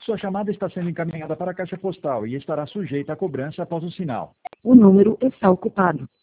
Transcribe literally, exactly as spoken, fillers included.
Sua chamada está sendo encaminhada para a caixa postal e estará sujeita a cobrança após o sinal. O número está ocupado.